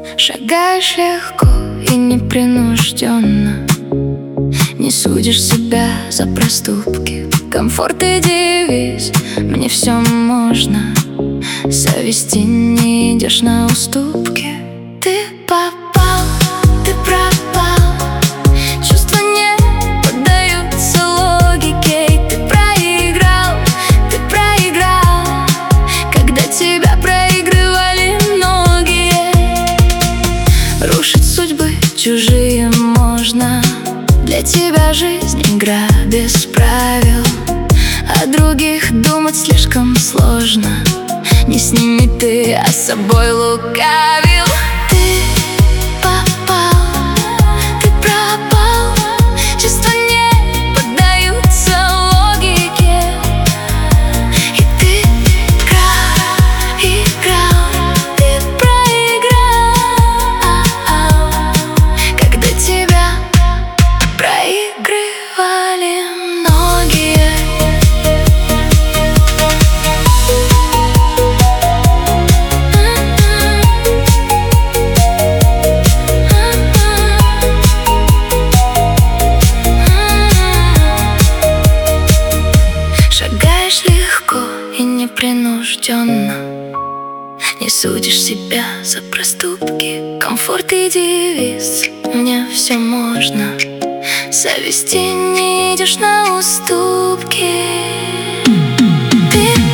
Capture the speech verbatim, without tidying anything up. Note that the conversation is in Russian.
Шагаешь легко и непринужденно, не судишь себя за проступки. Комфорт и девиз, мне все можно. Совести не идешь на уступки. Ты попал, ты пропал, чувства не поддаются логике. И ты проиграл, ты проиграл, когда тебя проигрывали многие. Рушить судьбы чужие можно, для тебя жизнь игра без правил. О других думать слишком сложно, не с ними ты, а с собой лукавил. Ты попал, ты пропал, чувства не поддаются логике. И ты играл, играл, ты проиграл, когда тебя проигрывали многие. Шагаешь легко и непринужденно, не судишь себя за проступки. Комфорт и девиз, мне все можно. Совести не идешь на уступки. Ты